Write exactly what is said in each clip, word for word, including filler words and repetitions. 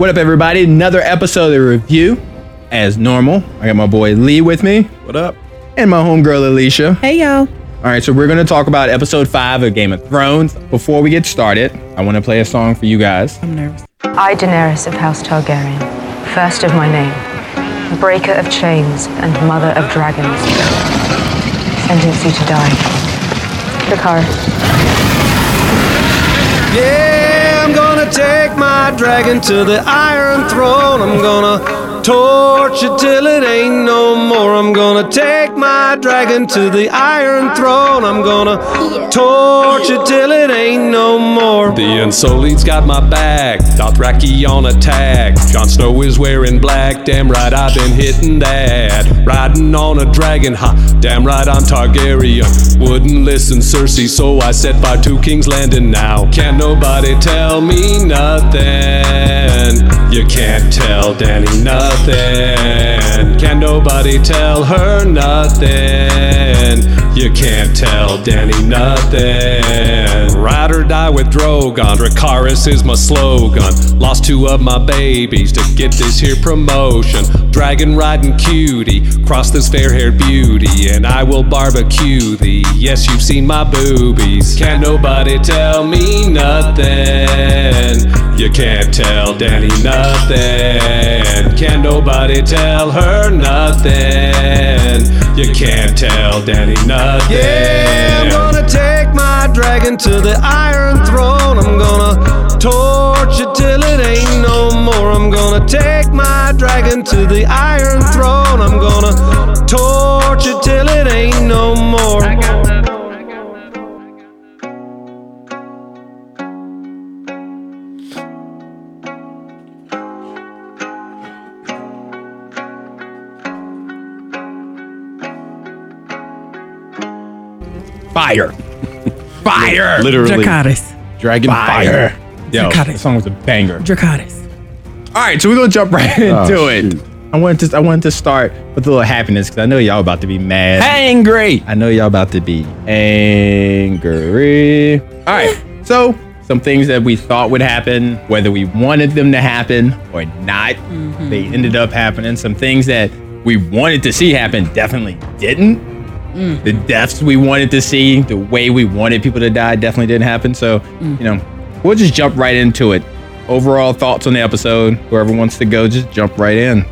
What up, everybody? Another episode of the review. As normal, I got my boy Lee with me. What up? And my homegirl Alicia. Hey, y'all. All right, so we're going to talk about episode five of Game of Thrones. Before we get started, I want to play a song for you guys. I'm nervous. I, Daenerys of House Targaryen, first of my name, breaker of chains and mother of dragons, sentence you to die. Dracarys. Yeah, I'm gonna take my dragon to the Iron Throne. I'm gonna torch it till it ain't no more. I'm gonna take my dragon to the Iron Throne. I'm gonna torch it till it ain't no more. The Unsullied's got my back, Dothraki on attack. Jon Snow is wearing black, damn right I've been hitting that. Riding on a dragon, ha, damn right I'm Targaryen. Wouldn't listen Cersei, so I set fire to King's Landing now. Can't nobody tell me nothing. You can't tell Dany nothing. Can't nobody tell her nothing. You can't tell Dany nothing. Ride or die with Drogon, Dracarys is my slogan. Lost two of my babies to get this here promotion. Dragon riding cutie, cross this fair-haired beauty, and I will barbecue thee. Yes, you've seen my boobies. Can't nobody tell me nothing. You can't tell Dany nothing. Can't nobody tell her nothing. You can't tell Dany nothing. Yeah, I'm gonna take my dragon to the Iron Throne. I'm gonna torch it till it ain't no more. I'm gonna take my dragon to the Iron Throne. I'm gonna torch it till it ain't no more. Fire. Fire. Literally. Dracarys. Dragon Fire. fire. Yo, Dracarys. that song was a banger. Dracarys. All right, so we're going to jump right into Oh, it. shoot. I wanted to I wanted to start with a little happiness because I know y'all about to be mad. Angry. I know y'all about to be angry. All right, so some things that we thought would happen, whether we wanted them to happen or not, Mm-hmm. they ended up happening. Some things that we wanted to see happen definitely didn't. Mm. The deaths we wanted to see, the way we wanted people to die definitely didn't happen. So, Mm. you know, we'll just jump right into it. Overall thoughts on the episode. Whoever wants to go, just jump right in.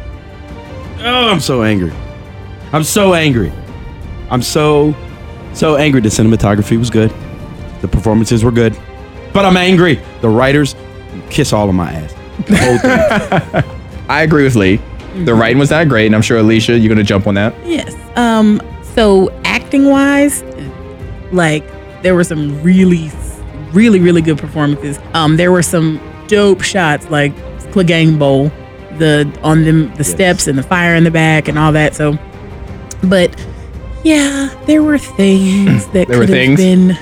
Oh, I'm so angry. I'm so angry. I'm so, so angry. The cinematography was good. The performances were good. But I'm angry. The writers kiss all of my ass. The whole thing. I agree with Lee. The writing was not great, and I'm sure Alicia, you're gonna jump on that. Yes. Um. So acting wise, like there were some really, really, really good performances. Um. There were some dope shots, like Clegane Bowl, the on them the Yes. steps and the fire in the back and all that. So, but yeah, there were things that There were could have things? been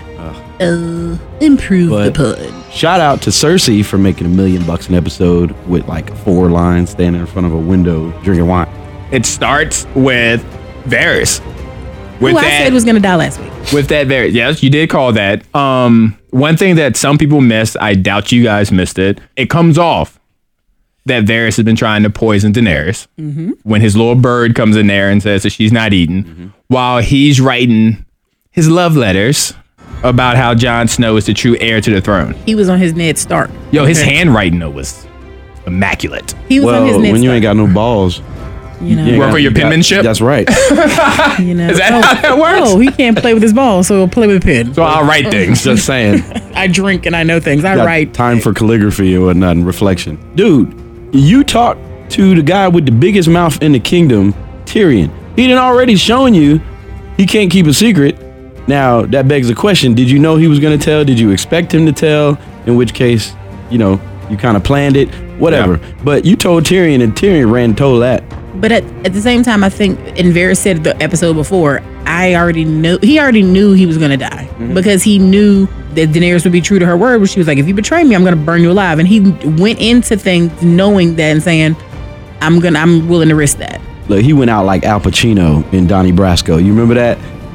uh improved But- upon. Shout out to Cersei for making a million bucks an episode with like four lines standing in front of a window drinking wine. It starts with Varys. With Who I that, said was gonna die last week. with that Varys. Yes, you did call that. Um, one thing that some people missed, I doubt you guys missed it. It comes off that Varys has been trying to poison Daenerys when his little bird comes in there and says that she's not eating, while he's writing his love letters about how Jon Snow is the true heir to the throne. He was on his Ned Stark. Yo, his handwriting though was immaculate. He was Well, on his Ned when you Stark. ain't got no balls, You know, you ain't Work got- on your you got- penmanship? That's right. you know. Is that oh, how that works? Oh, he can't play with his ball, so he'll play with a pen. So I'll write things. Just saying. I drink and I know things. I Got write. time for calligraphy and whatnot and reflection. Dude, you talked to the guy with the biggest mouth in the kingdom, Tyrion. He done already shown you he can't keep a secret. Now, that begs the question, did you know he was going to tell? Did you expect him to tell? In which case, you know, you kind of planned it, whatever. Yeah. But you told Tyrion and Tyrion ran and told that. But at, at the same time, I think, and Varys said the episode before, I already knew, he already knew he was going to die Mm-hmm. because he knew that Daenerys would be true to her word, where she was like, if you betray me, I'm going to burn you alive. And he went into things knowing that and saying, I'm gonna, I'm willing to risk that. Look, he went out like Al Pacino in Donnie Brasco. You remember that?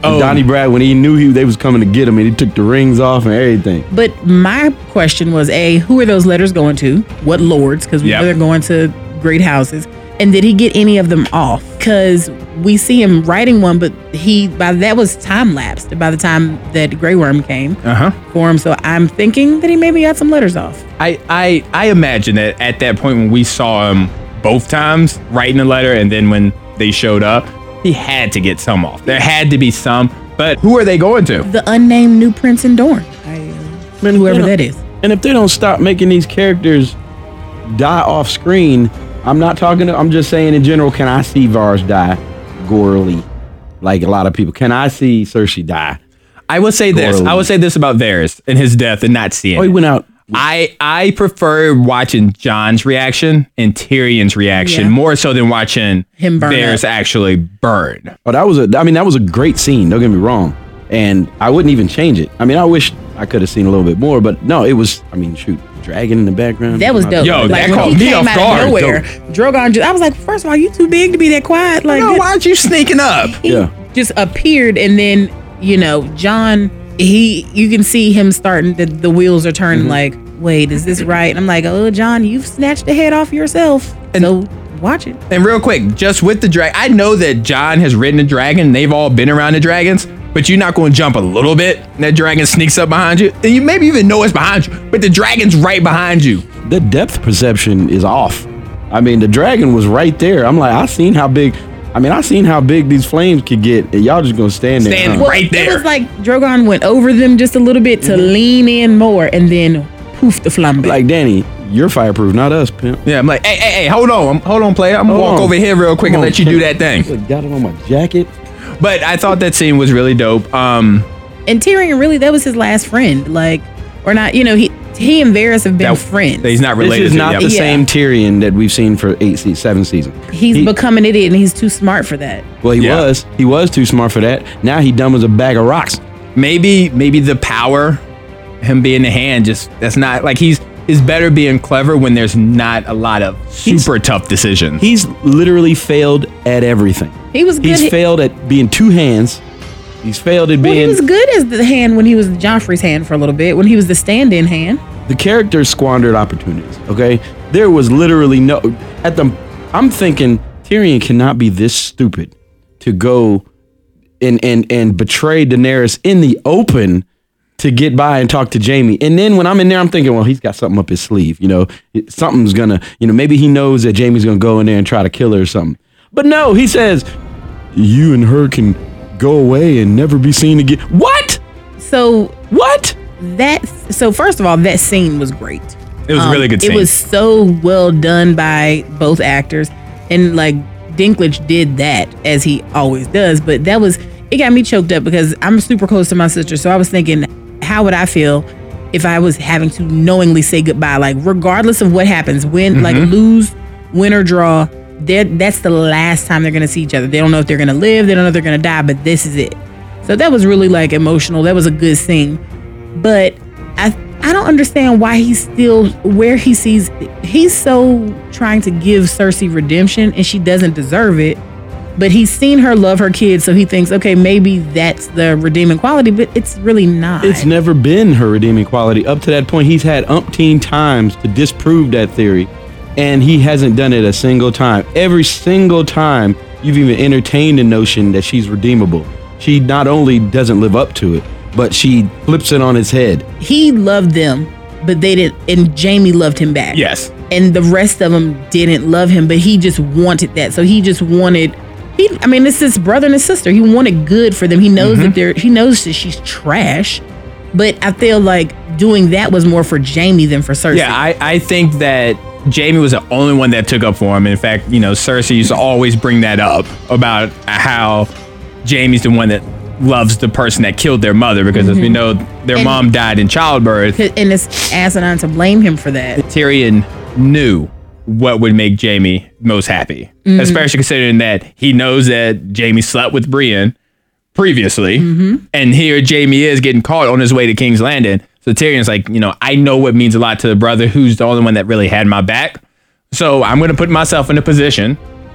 Oh. Donnie Brad, when he knew he they was coming to get him, and he took the rings off and everything. But my question was, A, who are those letters going to? What lords? Because we Yep. know they're going to great houses. And did he get any of them off? Because we see him writing one, but he by that was time lapsed by the time that Grey Worm came Uh-huh. for him. So I'm thinking that he maybe got some letters off. I, I I imagine that at that point when we saw him both times writing a letter and then when they showed up, he had to get some off. There had to be some. But who are they going to? The unnamed new Prince and Dorne. I, Man, whoever you know, that is. And if they don't stop making these characters die off screen, I'm not talking to, I'm just saying in general, can I see Varys die gorily? Like a lot of people. Can I see Cersei die? I would say this. Gorily. I would say this about Varys and his death and not seeing Oh, he it. went out. I I prefer watching Jon's reaction and Tyrion's reaction Yeah. more so than watching Him burn Varys up. actually burn. Oh, that was a, I mean, that was a great scene. Don't get me wrong. And I wouldn't even change it. I mean, I wish I could have seen a little bit more, but no, it was, I mean, shoot, dragon in the background. That was dope. Yo, like that when caught he me came off out guard. of nowhere, Drogon just, I was like, first of all, you too big to be that quiet. Like, No, this- why aren't you sneaking up? he Yeah. just appeared, and then you know Jon, he you can see him starting the, the wheels are turning. Like, wait, is this right? And I'm like, oh, Jon, you've snatched the head off yourself, so watch it. And real quick, just with the dragon, I know that Jon has ridden a dragon. They've all been around the dragons, but you're not going to jump a little bit. And that dragon sneaks up behind you, and you maybe even know it's behind you, but the dragon's right behind you. The depth perception is off. I mean, the dragon was right there. I'm like, I seen how big, I mean, I seen how big these flames could get, and y'all just gonna stand there. Stand huh? right there. It was like Drogon went over them just a little bit to lean in more, and then poof, the flambe. Like, Danny, you're fireproof, not us, pimp. Yeah, I'm like, hey, hey, hey, hold on, I'm, hold on, player. I'm gonna Hold walk on. over here real quick Come and on, let you do pimp. that thing. Look, got it on my jacket. But I thought that scene was really dope. Um, and Tyrion, really, that was his last friend. Like, or not, you know, he he and Varys have been that- friends. He's not This related. is to not yep. the Yeah. same Tyrion that we've seen for eight, se- seven seasons. He's He- become an idiot, and he's too smart for that. Well, he Yeah. was. He was too smart for that. Now he dumb as a bag of rocks. Maybe, maybe the power, him being the hand, just that's not like he's is better being clever when there's not a lot of super tough decisions. He's literally failed at everything. He was good. He's He- failed at being two hands. He's failed at Well, he being was good as the hand when he was Joffrey's hand for a little bit, when he was the stand-in hand. the characters squandered opportunities. Okay, there was literally no at the. I'm thinking Tyrion cannot be this stupid to go and and and betray Daenerys in the open to get by and talk to Jaime. And then when I'm in there, I'm thinking, well, he's got something up his sleeve. You know, It- something's gonna. You know, maybe he knows that Jaime's gonna go in there and try to kill her or something. But no, he says, "You and her can go away and never be seen again." What? So What? that, so first of all, that scene was great. It was a really good scene. It was so well done by both actors, and like Dinklage did that as he always does. But that was, it got me choked up because I'm super close to my sister, so I was thinking, how would I feel if I was having to knowingly say goodbye? Like, regardless of what happens, win, like lose, win or draw, they're- that's the last time they're gonna see each other. They don't know if they're gonna live, they don't know if they're gonna die, but this is it. So that was really like emotional. That was a good scene. But I I don't understand why he's still where he sees he's so trying to give Cersei redemption, and she doesn't deserve it. But he's seen her love her kids, so he thinks, okay, maybe that's the redeeming quality, but it's really not. It's never been her redeeming quality. Up to that point, he's had umpteen times to disprove that theory, and he hasn't done it a single time. Every single time you've even entertained the notion that she's redeemable, she not only doesn't live up to it, but she flips it on its head. He loved them, but they didn't, and Jaime loved him back. yes. And the rest of them didn't love him, but he just wanted that. So he just wanted, he, I mean, it's his brother and his sister. He wanted good for them. He knows that they're, he knows that she's trash, but I feel like doing that was more for Jaime than for Cersei. Yeah, I, I think that Jaime was the only one that took up for him. In fact, you know, Cersei used to always bring that up about how Jaime's the one that loves the person that killed their mother, because as we know, their And- mom died in childbirth. And it's asinine to blame him for that. Tyrion knew what would make Jaime most happy, especially considering that he knows that Jaime slept with Brienne previously, and here Jaime is getting caught on his way to King's Landing. So Tyrion's like, you know, I know what means a lot to the brother who's the only one that really had my back. So I'm going to put myself in a position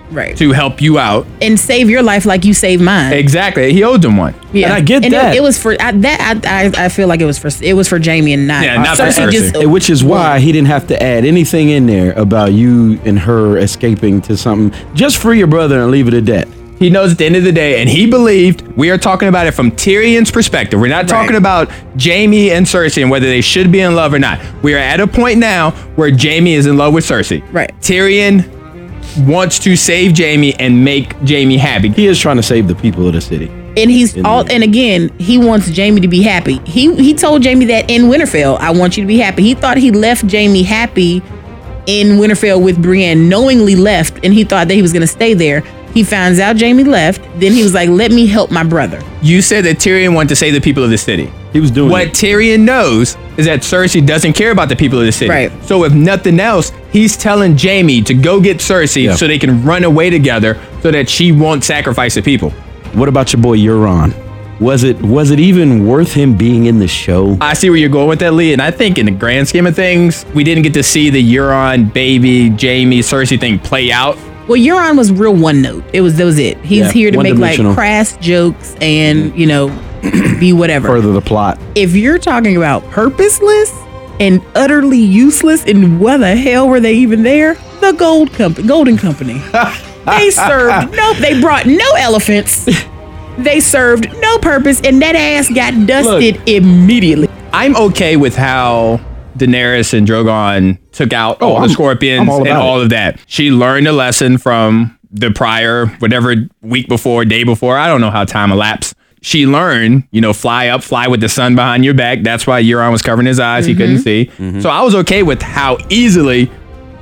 Right. to help you out. And save your life like you saved mine. Exactly. He owed them one. Yeah. And I get and that. It, it was for I, that. I, I I feel like it was for it was for Jamie and not. Yeah, not for Cersei. Cersei. Just, Eh, Which is why he didn't have to add anything in there about you and her escaping to something. Just free your brother and leave it at that. He knows at the end of the day, and he believed, we are talking about it from Tyrion's perspective. We're not talking Right. about Jamie and Cersei and whether they should be in love or not. We are at a point now where Jamie is in love with Cersei. Right. Tyrion wants to save Jamie and make Jamie happy. He is trying to save the people of the city. And he's In all the- and again, he wants Jamie to be happy. He he told Jamie that in Winterfell, I want you to be happy. He thought he left Jamie happy in Winterfell with Brienne, knowingly left, and he thought that he was gonna stay there. He finds out Jamie left, then he was like, let me help my brother. You said that Tyrion wanted to save the people of the city. He was doing What it. Tyrion knows is that Cersei doesn't care about the people of the city. Right. So if nothing else, he's telling Jamie to go get Cersei Yeah. so they can run away together so that she won't sacrifice the people. What about your boy Euron? Was it was it even worth him being in the show? I see where you're going with that, Lee, and I think in the grand scheme of things, we didn't get to see the Euron, baby, Jamie, Cersei thing play out. Well, Euron was real one note. It was that was it. He's Yeah, here to make like one-dimensional. crass jokes and, you know, be whatever. Further the plot. If you're talking about purposeless and utterly useless, and why the hell were they even there? The Gold Company, Golden Company. They served no. They brought no elephants. They served no purpose, and that ass got dusted Look. immediately. I'm okay with how Daenerys and Drogon took out Oh, all the I'm- scorpions I'm all and about all it. of that. She learned a lesson from the prior, whatever week before, day before. I don't know how time elapsed. She learned, you know, fly up, fly with the sun behind your back. That's why Euron was covering his eyes. He couldn't see. So I was okay with how easily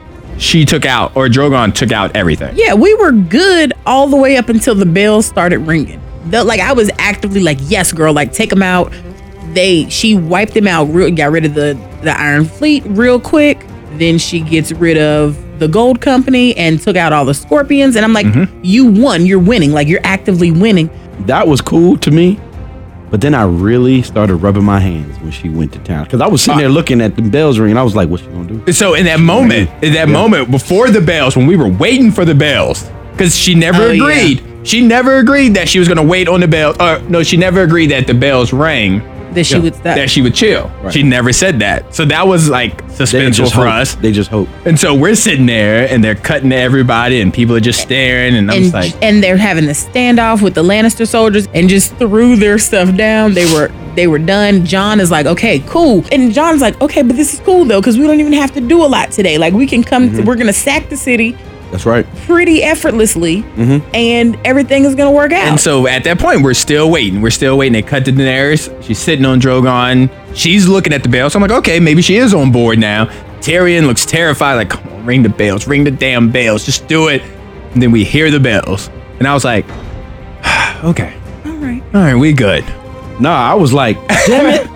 she took out, or Drogon took out everything. Yeah, we were good all the way up until the bells started ringing. The, like I was actively like, yes, girl, like take them out. They she wiped them out, real, got rid of the the Iron Fleet real quick. Then she gets rid of the Gold Company and took out all the Scorpions. And I'm like, you won, you're winning, like you're actively winning. That was cool to me. But then I really started rubbing my hands when she went to town. Because I was sitting there looking at the bells ring and I was like, what's she gonna do? So in that moment, in that moment before the bells, when we were waiting for the bells, because she never Oh, yeah. agreed. She never agreed that she was going to wait on the bell. Or no, she never agreed that the bells rang, That she would stop. that she would chill. She never said that. So that was like They suspenseful just for hope. us. They just hope. And so we're sitting there and they're cutting to everybody and people are just staring. And I'm and, just like, and they're having the standoff with the Lannister soldiers and just threw their stuff down. They were they were done. John is like, okay, cool. And John's like, okay, but this is cool though, because we don't even have to do a lot today. Like we can come, to, we're gonna sack the city That's right. pretty effortlessly, and everything is gonna work out. and so at that point, we're still waiting. We're still waiting. They cut to Daenerys. She's sitting on Drogon. She's looking at the bells. So I'm like, okay, maybe she is on board now. Tyrion looks terrified, like, come on, ring the bells, ring the damn bells, just do it. And then we hear the bells. And I was like, okay, all right. all right, we good. Nah, I was like, damn it.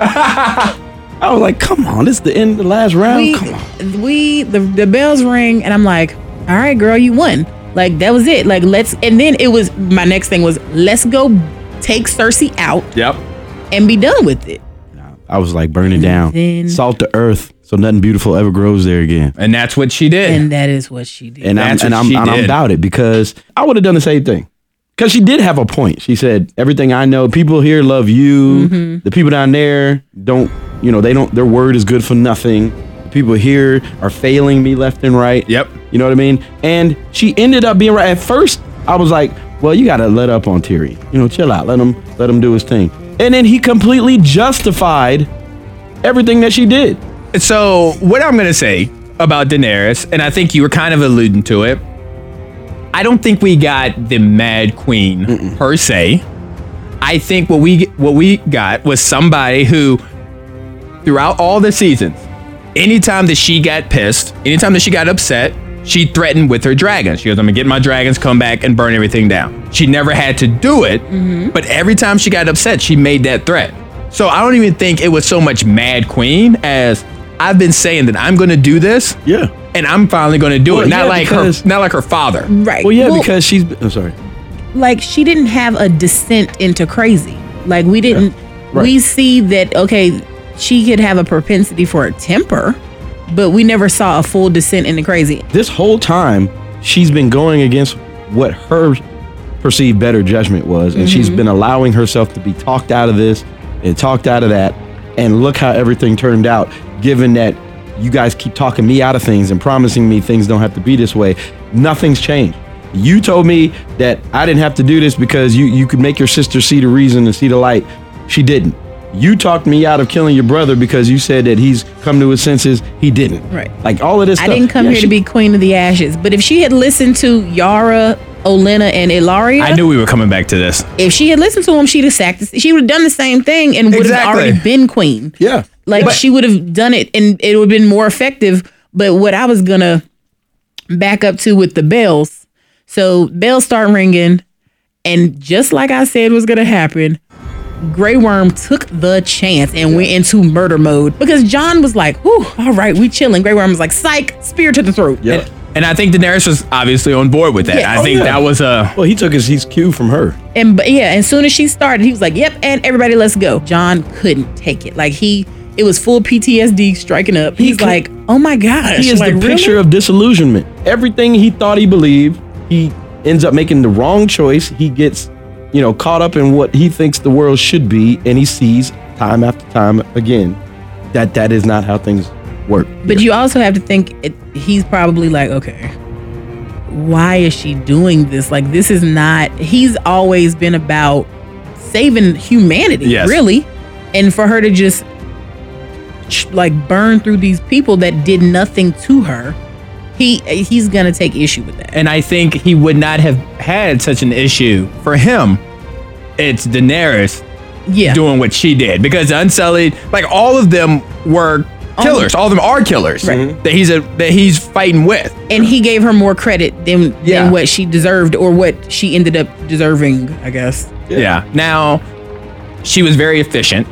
I was like, come on, this is the end of the last round. we, come on. we the, the bells ring and I'm like, all right, girl, you won. Like that was it. Like let's and then it was my next thing was let's go take Cersei out Yep. and be done with it. I was like, burn it down. then- Salt the earth so nothing beautiful ever grows there again. And that's what she did. And that is what she did. And I'm That's and what I'm, she and I'm did. about it because I would have done the same thing. Because she did have a point. She said, everything I know, people here love you. Mm-hmm. The people down there don't, you know, they don't, their word is good for nothing. The people here are failing me left and right. Yep. You know what I mean? And she ended up being right. At first, I was like, well, you got to let up on Tyrion. You know, chill out. Let him, let him do his thing. And then he completely justified everything that she did. So what I'm gonna say about Daenerys, and I think you were kind of alluding to it, I don't think we got the Mad Queen Mm-mm. per se. I think what we what we got was somebody who, throughout all the seasons, anytime that she got pissed, anytime that she got upset, she threatened with her dragons. She goes, I'm gonna get my dragons, come back and burn everything down. She never had to do it, but every time she got upset, she made that threat. So I don't even think it was so much Mad Queen as I've been saying that I'm gonna do this, Yeah. and I'm finally gonna do Well, it. Not yeah, like because- her, not like her father. Right. Well, yeah, because she's, I'm sorry. like she didn't have a descent into crazy. Like we didn't Right. we see that okay, she could have a propensity for a temper, but we never saw a full descent into crazy. This whole time, she's been going against what her perceived better judgment was, and mm-hmm. she's been allowing herself to be talked out of this and talked out of that, and look how everything turned out, given that you guys keep talking me out of things and promising me things don't have to be this way. Nothing's changed. You told me that I didn't have to do this because you, you could make your sister see the reason and see the light. She didn't. You talked me out of killing your brother because you said that he's come to his senses. He didn't. Right. Like all of this I stuff. didn't come yeah, here she, to be queen of the ashes. But if she had listened to Yara, Olenna, and Ilaria, I knew we were coming back to this. If she had listened to him, she'd have sacked. She would have done the same thing and would Exactly. have already been queen. Yeah. Like But- she would have done it, and it would have been more effective. But what I was gonna back up to with the bells, so bells start ringing, and just like I said was gonna happen, Grey Worm took the chance and went into murder mode because Jon was like, "Whew, all right, we chilling." Grey Worm was like, "Psych, spear to the throat." Yeah. And, and I think Daenerys was obviously on board with that. Yeah. I Oh, think yeah. that was a Well, he took his, his cue from her. And but yeah, as soon as she started, he was like, "Yep," and everybody, let's go. Jon couldn't take it. Like he, it was full P T S D striking up. He's could- like, "Oh my gosh!" He is like, the really? picture of disillusionment. Everything he thought he believed, he ends up making the wrong choice. He gets, you know, caught up in what he thinks the world should be, and he sees time after time again that that is not how things work. But you also have to think it, he's probably like, okay, why is she doing this? Like, this is not. He's always been about saving humanity, Yes. really, and for her to just ch- like burn through these people that did nothing to her, he he's gonna take issue with that. and I think he would not have had such an issue. For him, it's Daenerys Yeah, doing what she did because Unsullied, like all of them were killers. All of them are killers Right. that he's a that he's fighting with. and he gave her more credit than Yeah. than what she deserved or what she ended up deserving, I guess. Yeah. Now, she was very efficient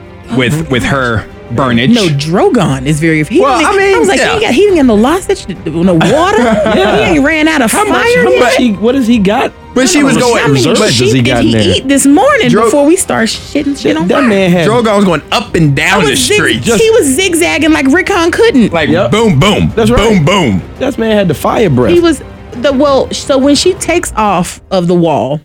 with with her burnage. No, Drogon is very. He Well, didn't- I mean, I was like, yeah. he ain't got, he ain't got no lozenge, no water. He ain't ran out of How fire much? How yet. much he? What has he got? But she was How much going- I mean, reserves shit does he did got in he there? eat this morning Dro- before we start shitting shit on That fire? man had. Drogon was going up and I down the was zig- street. he was zigzagging like Rickon couldn't. like Yep. boom, boom, That's right. boom, boom. That man had the fire breath. He was the well. So when she takes off of the wall,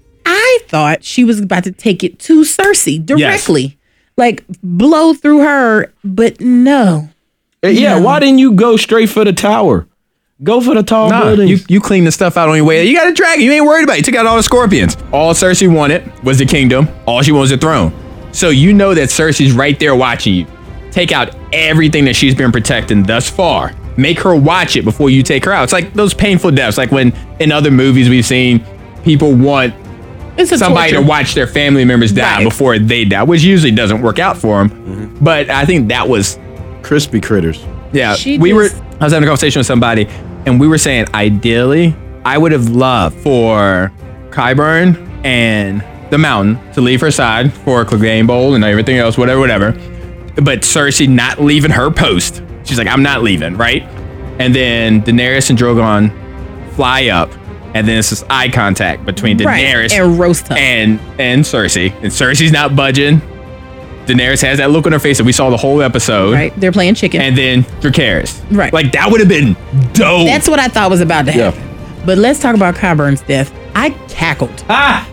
I thought she was about to take it to Cersei directly, like blow through her. But no, yeah. Why didn't you go straight for the tower? Go for the tall Nah, buildings. you, you clean the stuff out on your way. You got a dragon. You ain't worried about it. You took out all the scorpions. All Cersei wanted was the kingdom. All she wanted was the throne. So you know that Cersei's right there watching you. Take out everything that she's been protecting thus far. Make her watch it before you take her out. It's like those painful deaths. Like when in other movies we've seen people want it's a somebody torture. to watch their family members die Right. before they die, which usually doesn't work out for them. But I think that was Crispy critters. Yeah, She we just- were. I was having a conversation with somebody, and we were saying ideally, I would have loved for Qyburn and the Mountain to leave her side for Clegane Bowl and everything else, whatever, whatever. But Cersei not leaving her post. She's like, I'm not leaving, right? And then Daenerys and Drogon fly up, and then it's this eye contact between Right, Daenerys and roast her. and and Cersei, and Cersei's not budging. Daenerys has that look on her face that we saw the whole episode. Right, they're playing chicken. And then Dracarys. Right. Like that would have been dope. That's what I thought was about to Yeah. happen. But let's talk about Qyburn's death. I cackled.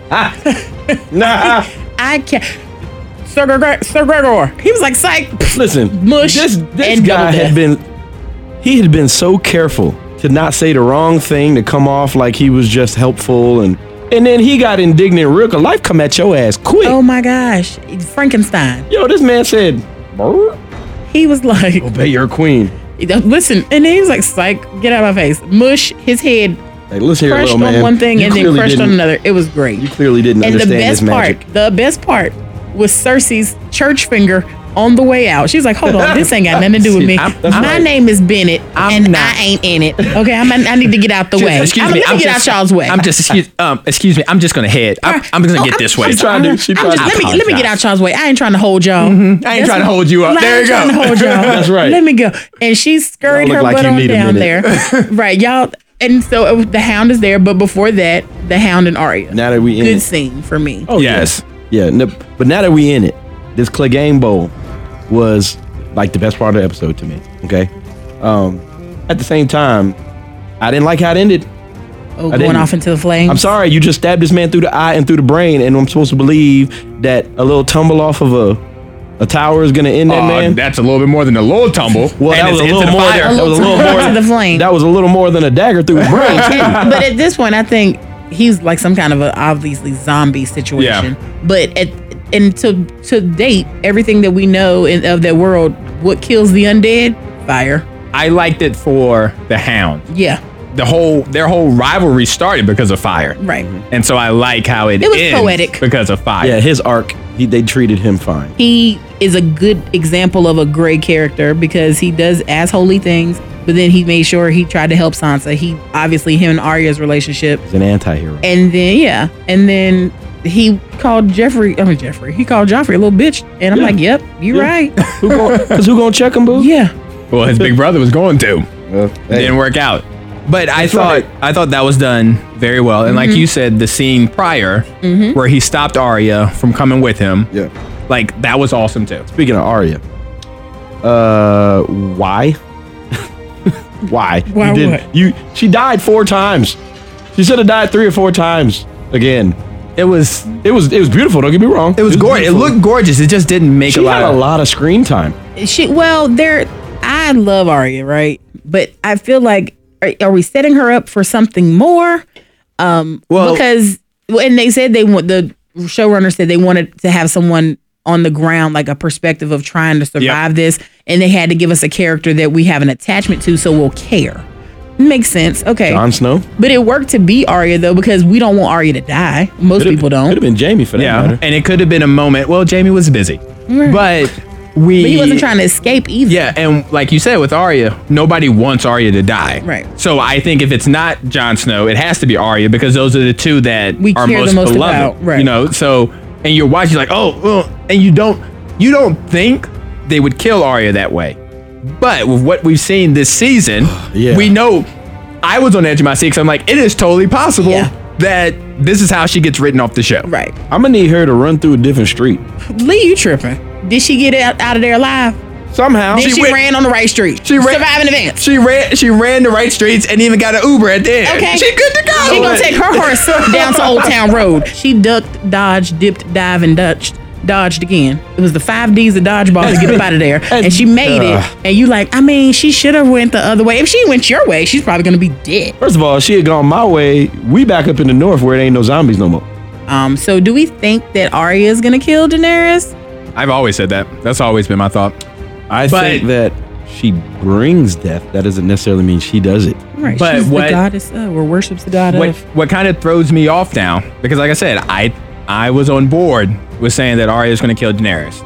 Nah. I ca- Sir Gregor, Sir Gregor. He was like, "Psych." Listen, Mush This this and guy double had death. been. He had been so careful to not say the wrong thing, to come off like he was just helpful, and and then he got indignant real quick. Life come at your ass quick. Oh my gosh, Frankenstein. Yo, this man said, "Brr, He was like, obey your queen." "Listen," and then he was like, "Psych, get out of my face." Mush his head Hey, listen here, crushed little man. on one thing You and then clearly crushed on didn't- another. It was great. You clearly didn't And the understand best this magic. part, the best part was Cersei's church finger on the way out. She was like, "Hold on, this ain't got nothing to do with me. I'm- My I'm- name is Bennett, I'm and not- I ain't in it. Okay, I'm, I need to get out the way. Excuse I'm, me. Let me I'm get just, out y'all's way. I'm just excuse um excuse me. I'm just gonna head. I'm, I'm just gonna No, get this way. I'm, trying to- I'm- she I'm tried just- to let me let me get apologize. out y'all's way. I ain't trying to hold y'all. I ain't That's trying to what- hold you up. I There ain't you trying to go. hold y'all. That's right. Let me go. And she scurried Y'all her look like butt you on need a down minute. there. Right, y'all. And so it was- the Hound is there, but before that, the Hound and Arya. Now that we in Good it. scene for me. Oh, Yes. Yeah, no, but now that we in it, this Clegane Bowl was like the best part of the episode to me. Okay. Um, at the same time, I didn't like how it ended. Oh, I going didn't. off into the flames. I'm sorry, you just stabbed this man through the eye and through the brain, and I'm supposed to believe that a little tumble off of a a tower is gonna end that Uh, man. that's a little bit more than a little tumble. Well, and that was it's a into little the more. fire. A That was a little little tumble more. to the flame. That was a little more than a dagger through his brain too. But at this point, I think he's like some kind of a obviously zombie situation. But at and to to date, everything that we know in, of that world, what kills the undead? Fire. I liked it for the Hound. Yeah. The whole their whole rivalry started because of fire. Right. And so I like how it, It was ends poetic. because of fire. Yeah, his arc, he, they treated him fine. He is a good example of a gray character because he does assholey things, but then he made sure he tried to help Sansa. He obviously him and Arya's relationship, He's an anti-hero. and then yeah, and then he called Jeffrey. I mean Jeffrey. He called Joffrey a little bitch, and I'm Yeah. like, yep, you're Yeah. right. Who gon- Cause who gonna check him, boo? Yeah. Well, his big brother was going to. Well, It hey. didn't work out. But I That's thought right. I thought that was done very well. And like you said, the scene prior where he stopped Arya from coming with him, Yeah. like that was awesome too. Speaking of Arya, uh, why? why? Why you did, what? You she died four times. She should have died three or four times again. It was It was it was beautiful. Don't get me wrong. it was gorgeous. It beautiful. looked gorgeous. It just didn't make She a lot had of a lot of screen time. She well, there. I love Arya, right? But I feel like are, are we setting her up for something more? Um, Well- because and they said they want the showrunner said they wanted to have someone on the ground, like a perspective of trying to survive this, and they had to give us a character that we have an attachment to, so we'll care. Makes sense, okay. Jon Snow. But it worked to be Arya though, because we don't want Arya to die. Most people Could don't. have been Jamie for that yeah, matter. and it could have been a moment. Well, Jamie was busy, but we. But he wasn't trying to escape either. Yeah, and like you said with Arya, nobody wants Arya to die. Right. So I think if it's not Jon Snow, it has to be Arya because those are the two that We are care the most, most beloved. about, right. You know, so and you're watching like, oh, uh, and you don't you don't think they would kill Arya that way. But with what we've seen this season, Yeah. we know I was on the edge of my seat 'cause I'm like, it is totally possible Yeah. that this is how she gets written off the show. Right. I'm gonna need her to run through a different street Lee, you tripping. Did she get out, out of there alive? somehow. Then she, went- ran on the right street. She ran- surviving advance. She ran she ran the right streets and even got an Uber at the end. Okay. She good to go. She gonna take her horse down to Old Town Road. She ducked, dodged, dipped, dive, and dodged. Dodged again. It was the five D's of dodgeball to get up out of there, and she made Ugh. it. And you like, I mean, she should have went the other way. If she went your way, she's probably gonna be dead. First of all, if she had gone my way, we back up in the north where it ain't no zombies no more. Um. So, do we think that Arya is gonna kill Daenerys? I've always said that. That's always been my thought. I But- think that she brings death. That doesn't necessarily mean she does it. Right. But she's what- the goddess of, or worships the god What of. what kind of throws me off now, because like I said, I I was on board with saying that Arya is going to kill Daenerys.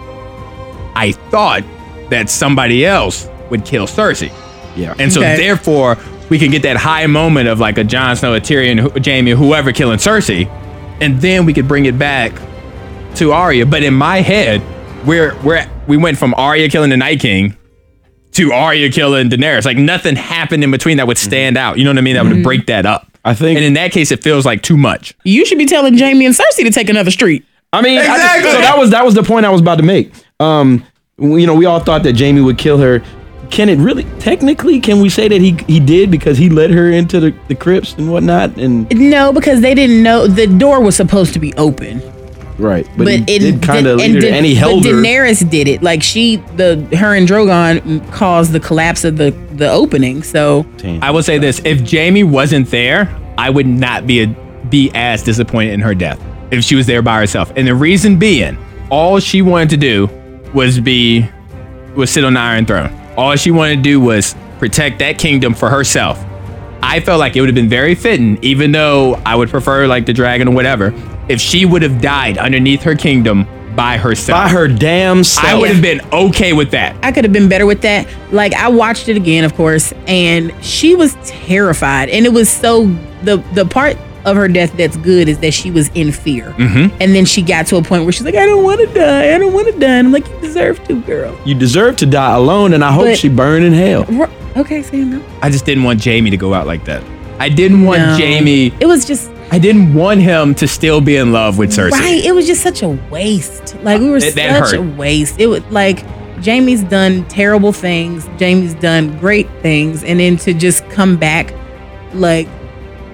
I thought that somebody else would kill Cersei. Yeah. And so Okay. therefore we can get that high moment of like a Jon Snow, a Tyrion, who- Jamie, whoever killing Cersei, and then we could bring it back to Arya. But in my head, we're we're we went from Arya killing the Night King to Arya killing Daenerys. Like nothing happened in between that would stand out. You know what I mean? That would break that up. I think- and in that case, it feels like too much. You should be telling Jamie and Cersei to take another street. I mean, I- Exactly. so that was that was the point I was about to make. Um, you know, we all thought that Jamie would kill her. Can it really, technically, can we say that he he did because he led her into the, the crypts and whatnot? And No, because they didn't know the door was supposed to be open. right, but, But he it did kind of lead her, Da- and he held but her. Daenerys did it. Like she, the her and Drogon caused the collapse of the the opening. So I will say this: if Jamie wasn't there, I would not be a, be as disappointed in her death if she was there by herself. And the reason being, all she wanted to do was be was sit on the Iron Throne. All she wanted to do was protect that kingdom for herself. I felt like it would have been very fitting, even though I would prefer like the dragon or whatever, if she would have died underneath her kingdom by herself. By her damn self. I would have been okay with that. I could have been better with that. Like I watched it again, of course, and she was terrified. And it was so the the part of her death that's good is that she was in fear. Mm-hmm. And then she got to a point where she's like, I don't want to die. I don't want to die. And I'm like, you deserve to, girl. You deserve to die alone, and I hope But- she burn in hell. Ru- Okay, Sam. No. I just didn't want Jamie to go out like that. I didn't want No. Jamie. It was just I didn't want him to still be in love with Cersei. right. It was just such a waste. Like we were That- that such a hurt. waste. It was like Jamie's done terrible things. Jamie's done great things, and then to just come back, like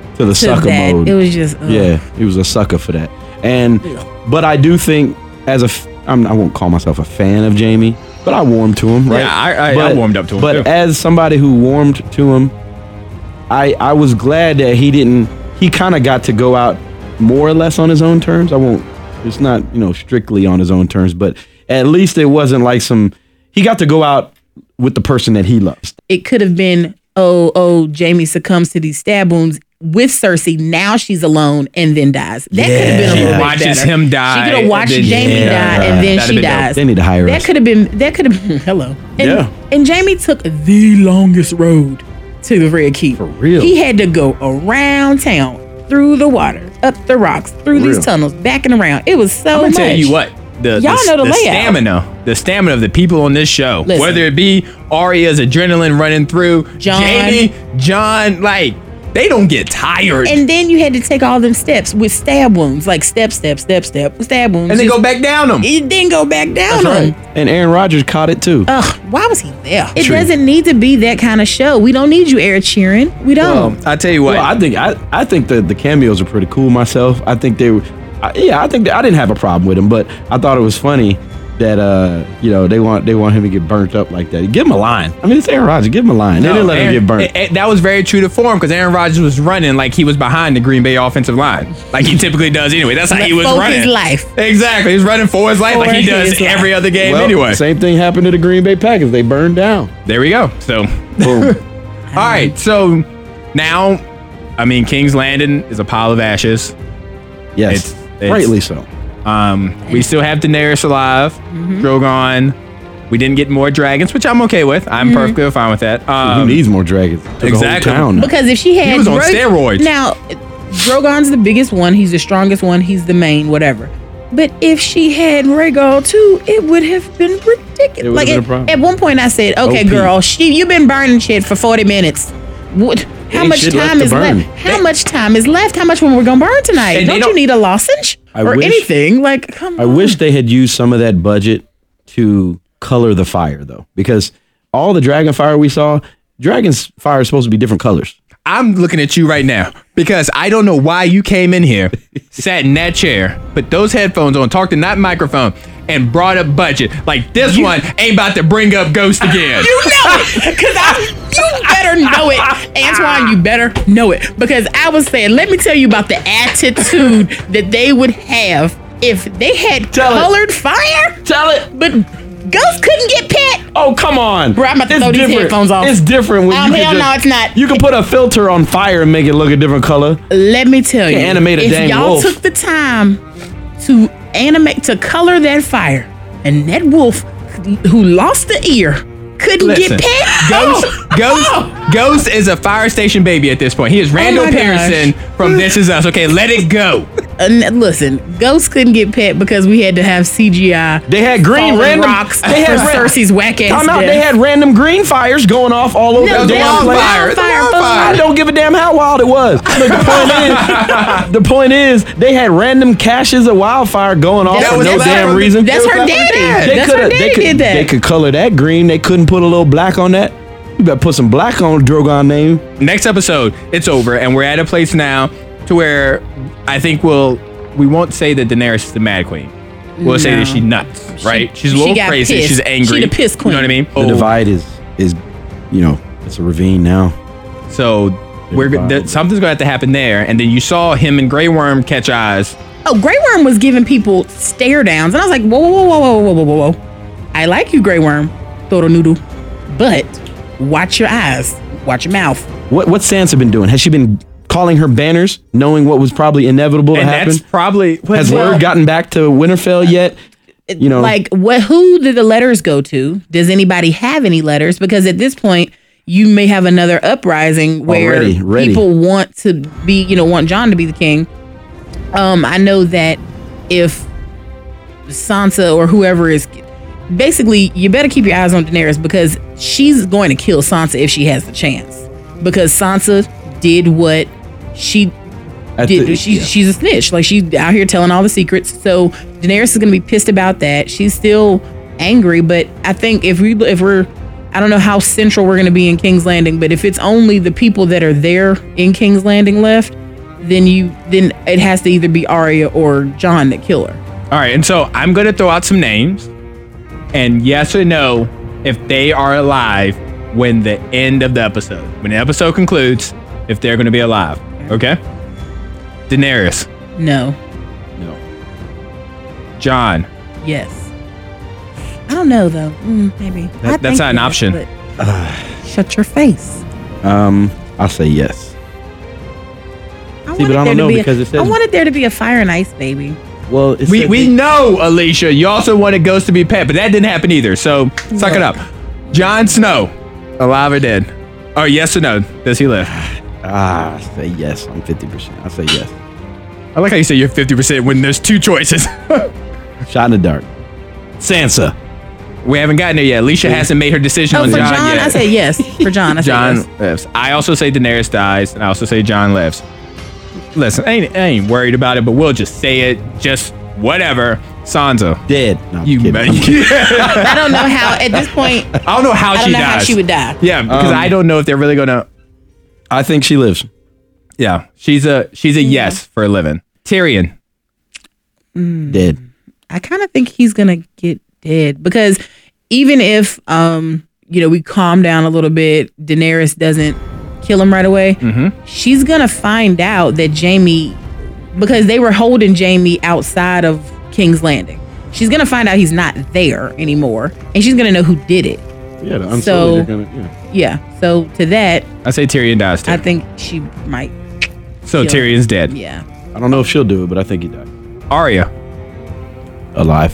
to the to sucker that. mode. It was just ugh. Yeah, he was a sucker for that. And but I do think as a f- I'm, I won't call myself a fan of Jamie, but I warmed to him, right? Yeah, I, I, I But- warmed up to him But too. as somebody who warmed to him, I I was glad that he didn't. He kind of got to go out more or less on his own terms. I won't. It's not you know strictly on his own terms, but at least it wasn't like some. He got to go out with the person that he loves. It could have been, oh, oh, Jamie succumbs to these stab wounds with Cersei. Now she's alone and then dies. That could have been a She little bit watches better. him die, She could have watched and then- Jamie yeah, die and then that'd she been dope. dies. They need to hire That us. could have been. That could have been. Hello. And, Yeah. And Jamie took the longest road to the Red Keep. For real. He had to go around town, through the water, up the rocks, through these real. tunnels, back and around. It was so I'm gonna much. tell you what. The, Y'all the, know the the layout. stamina, the stamina of the people on this show, Listen. whether it be Arya's adrenaline running through, Jon. Jamie, John, like they don't get tired, and, And then you had to take all them steps with stab wounds, like step, step, step, step, stab wounds. they Just- go back down them. It didn't go back down That's them. right. And Aaron Rodgers caught it too. Ugh, why was he there? It True. doesn't need to be that kind of show. We don't need you, Eric Sheeran. We don't. Well, I tell you what, Well, I think I, I think the the cameos are pretty cool myself. I think they were, I, yeah, I think that, I didn't have a problem with them, but I thought it was funny that uh you know they want they want him to get burnt up like that. Give him a line. I mean, it's Aaron Rodgers. Give him a line. They no, didn't let Aaron- him get burnt. it- it- that was very true to form because Aaron Rodgers was running like he was behind the Green Bay offensive line, like he typically does anyway. That's how he was For running. his life. Exactly, he's running for his life like he For does his life. every other game Well, anyway. Same thing happened to the Green Bay Packers. They burned down. There we go. So, Boom. all right. So now, I mean, King's Landing is a pile of ashes. Yes, It's- it's- rightly so. Um, we still have Daenerys alive, Mm-hmm. Drogon. We didn't get more dragons, which I'm okay with. I'm Mm-hmm. perfectly fine with that. Who Um, needs more dragons? Took a whole exactly. town now. Because if she had He was on Dra- steroids. Now, Drogon's the biggest one. He's the strongest one. He's the main, whatever. But if she had Rhaegal too, it would have been ridiculous. It would like have at, been a problem. at one point, I said, "Okay, O P. girl, she you've been burning shit for forty minutes. What? How Ain't much shit left time to is burn. left? How much time is left? How much more we're gonna burn tonight? And they Don't, don't- you need a lozenge I or wish- anything? Like, come I on. wish they had used some of that budget to color the fire though, because all the dragon fire we saw, dragon's fire is supposed to be different colors. I'm looking at you right now because I don't know why you came in here, sat in that chair, put those headphones on, talked in that microphone, and brought up budget. Like this one ain't about to bring up Ghost again. You know it, because I. You better know it, Antoine. You better know it, because I was saying, let me tell you about the attitude that they would have if they had Tell it. colored fire. Tell it. But Ghost couldn't get pet. Oh, come on. Bro, I'm about to It's throw these different. headphones off. It's different when Um, you can hell just- no, it's not. You can put a filter on fire and make it look a different color. Let me tell you, animate a if dang y'all wolf. took the time to animate to color that fire, and that wolf who lost the ear couldn't Listen, get pet. Ghost, Oh, Ghost, oh. Ghost is a fire station baby at this point. He is Randall my gosh. Pearson from This Is Us. Okay, let it go. Uh, n- listen, Ghost couldn't get pet because we had to have C G I. They had green falling random rocks They had for ran- Cersei's whack ass Time out. death. They had random green fires going off all over No, the the damn place. wildfire. The wildfire, wildfire. I don't give a damn how wild it was. Look, the point is, the point is, they had random caches of wildfire going off That for was no that- damn reason. That's her It was daddy. that. They That's coulda- her they daddy could, did that. They could color that green. They couldn't put a little black on that. You better put some black on Drogon name. Next episode, it's over, and we're at a place now to where I think we'll we won't say that Daenerys is the Mad Queen. We'll say that No. she's nuts, right? She's a she little got crazy. pissed. She's angry. She the piss queen. You know what I mean? The Oh, divide is is, you know, it's a ravine now. So we're divide. th- something's going to have to happen there. And then you saw him and Grey Worm catch eyes. Oh, Grey Worm was giving people stare downs, and I was like, whoa, whoa, whoa, whoa, whoa, whoa, whoa, whoa. I like you, Grey Worm, Toro Noodle, but watch your eyes, watch your mouth. What what's Sansa been doing? Has she been calling her banners, knowing what was probably inevitable to And happen? that's probably Has well, word gotten back to Winterfell yet? You know, Like, what? Who did the letters go to? Does anybody have any letters? Because at this point, you may have another uprising where Already, ready. people want to be, you know, want Jon to be the king. Um, I know that if Sansa or whoever is, basically, you better keep your eyes on Daenerys because she's going to kill Sansa if she has the chance. Because Sansa did what she at did. the- she, yeah. She's a snitch. Like, she's out here telling all the secrets. So Daenerys is gonna be pissed about that. She's still angry, but I think if we if we're I don't know how central we're gonna be in King's Landing, but if it's only the people that are there in King's Landing left, then you then it has to either be Arya or Jon that kill her. All right, and so I'm gonna throw out some names, and yes or no, if they are alive when the end of the episode, when the episode concludes, if they're gonna be alive. Okay. Daenerys. No. No. Jon. Yes. I don't know though. Mm, maybe. I That- that's think not an yes, option. but shut your face. Um, I'll say yes. I See, but wanted I don't there to know be a- because it says- I wanted there to be a fire and ice baby. Well, it We said we they- know, Alicia. You also wanted Ghost to be pet, but that didn't happen either. So suck it up. Jon Snow, alive or dead? Or yes or no? Does he live? Ah, I say yes. I'm fifty percent. I say yes. I like how you say you're fifty percent when there's two choices. Shot in the dark. Sansa. We haven't gotten there yet. Alicia hasn't made her decision Oh, on for Jon Jon, yet. I say yes. For Jon, I say Jon yes. lives. I also say Daenerys dies, and I also say Jon lives. Listen, I ain't, I ain't worried about it, but we'll just say it. Just whatever. Sansa. Dead. No, I'm You, kidding. man. I'm kidding. I don't know how at this point. I don't know how I she don't know dies. how she would die. Yeah, because Um, I don't know if they're really gonna. I think she lives. Yeah, she's a she's a yes for a living. Tyrion. Dead. I kind of think he's gonna get dead because even if um you know we calm down a little bit, Daenerys doesn't kill him right away. Mm-hmm. She's gonna find out that Jaime, because they were holding Jaime outside of King's Landing. She's gonna find out he's not there anymore, and she's gonna know who did it. Yeah, the Unsullied So- are gonna. Yeah. Yeah. So to that, I say Tyrion dies too. I think she might. so kill- Tyrion's dead. Yeah. I don't know if she'll do it, but I think he died. Arya. Alive.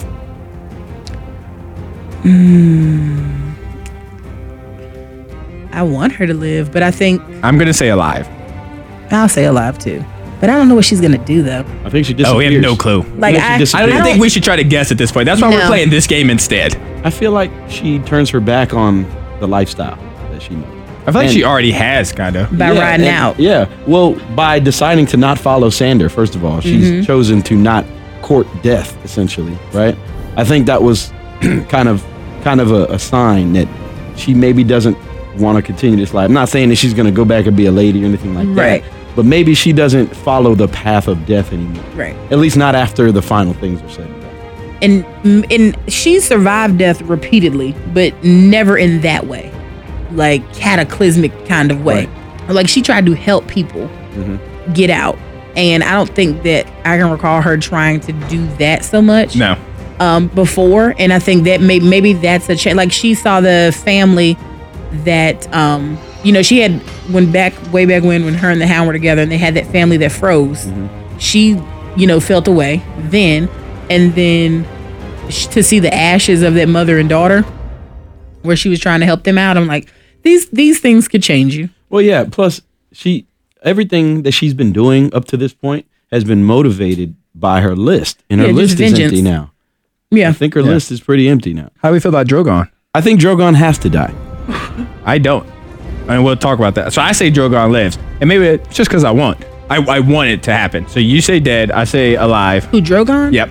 I want her to live, but I think I'm gonna say alive. I'll say alive too. But I don't know what she's gonna do though. I think she disappears. Oh, we have no clue. Like Yeah, she I, disappears. I don't even I think don't- we should try to guess at this point. That's why we're No. playing this game instead. I feel like she turns her back on the lifestyle that she knows. I feel like And- she already has, kind of. by riding and- out. Yeah. Well, by deciding to not follow Sander, first of all, she's Mm-hmm. chosen to not court death, essentially, right? I think that was kind of kind of a, a sign that she maybe doesn't want to continue this life. I'm not saying that she's going to go back and be a lady or anything like Right. that, but maybe she doesn't follow the path of death anymore. Right. At least not after the final things are said and done. And and she survived death repeatedly, but never in that way, like cataclysmic kind of way. Like she tried to help people get out, and I don't think that I can recall her trying to do that so much. No. um, before, and I think that may, maybe that's a change. Like she saw the family that um, you know she had when back way back when when her and the Hound were together, and they had that family that froze. She you know felt away then, and then sh- to see the ashes of that mother and daughter, where she was trying to help them out. I'm like, these these things could change you. Well, yeah. Plus, she everything that she's been doing up to this point has been motivated by her list, and her Yeah, just list is vengeance. empty now. Yeah, I think her list is pretty empty now. How do we feel about Drogon? I think Drogon has to die. I don't. And we'll talk about that. So I say Drogon lives. And maybe it's just because I want. I, I want it to happen. So you say dead. I say alive. who Drogon? Yep.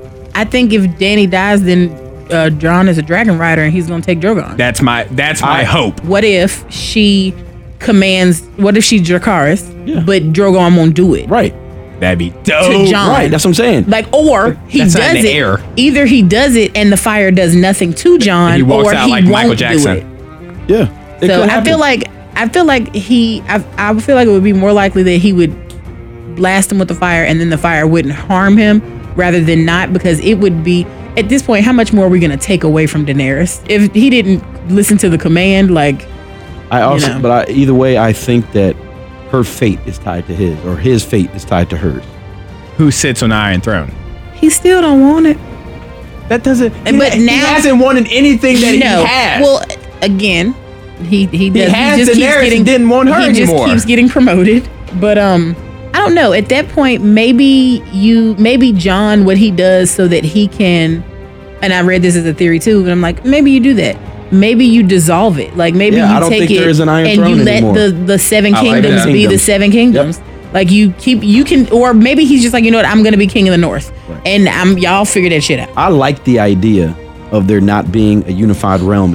I think if Danny dies, then uh, Jon is a dragon rider, and he's gonna take Drogon. That's my that's my I- hope. What if she commands? What if she's Dracarys, Yeah. but Drogon won't do it? Right. That'd be To dope. Jon. Right. That's what I'm saying. Like, or he That's does not in the it. air. Either he does it, and the fire does nothing to Jon, And he walks or out he like won't Michael Jackson. do it. Yeah. It So could I happen. feel like I feel like he. I, I feel like it would be more likely that he would blast him with the fire, and then the fire wouldn't harm him, rather than not, because it would be. At this point, how much more are we gonna take away from Daenerys if he didn't listen to the command? Like, I also, know. but I, either way, I think that her fate is tied to his, or his fate is tied to hers. Who sits on the Iron Throne? he still don't want it. That doesn't. And- but he now- hasn't wanted anything that no. he has. Well, again, he he does. has just keeps Daenerys getting, and didn't want her He anymore. just keeps getting promoted. But um, I don't know. At that point, maybe you, maybe Jon, what he does so that he can. And I read this as a theory too, but I'm like, maybe you do that. Maybe you dissolve it. Like maybe Yeah, you I don't take think it there is an Iron and Throne you let anymore. the the seven I like kingdoms that. be the Kingdoms. seven kingdoms. Like you keep you can, or maybe he's just like, you know what, I'm gonna be king of the north, and I'm y'all figure that shit out. I like the idea of there not being a unified realm anymore. I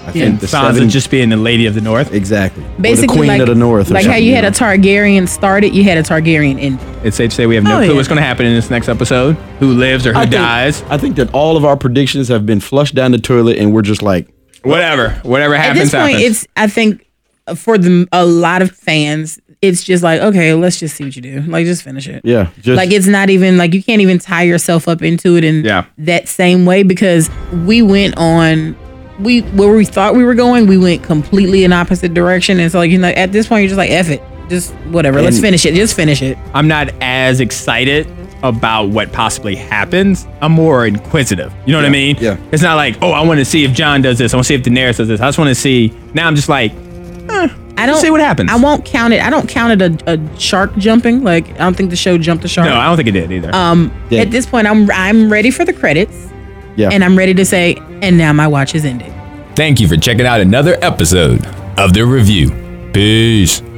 I Yeah. think the Sansa seven, just being the lady of the North. exactly. Basically, or the queen like, of the North. or like how something, you had know? a Targaryen started, you had a Targaryen end. It's safe to say we have no Oh, clue yeah. what's going to happen in this next episode. Who lives or who I think, dies. I think that all of our predictions have been flushed down the toilet, and we're just like, Whatever. Whatever At happens, this point, happens. it's I think for the a lot of fans, it's just like, okay, let's just see what you do. Like, just finish it. yeah, just Like, it's not even like you can't even tie yourself up into it in Yeah. that same way, because we went on we where we thought we were going, we went completely in opposite direction. And so, like, you know, at this point, you're just like, F it, just whatever. Let's And- finish it. Just finish it. I'm not as excited about what possibly happens. I'm more inquisitive. You know what I mean? yeah. It's not like, oh, I want to see if Jon does this. I want to see if Daenerys does this. I just want to see. Now I'm just like, I don't see what happens. I won't count it. I don't count it a, a shark jumping. Like, I don't think the show jumped a shark. no, I don't think it did either. Um, Yeah. At this point, I'm I'm ready for the credits, yeah. and I'm ready to say, and now my watch is ended. Thank you for checking out another episode of The Review. Peace.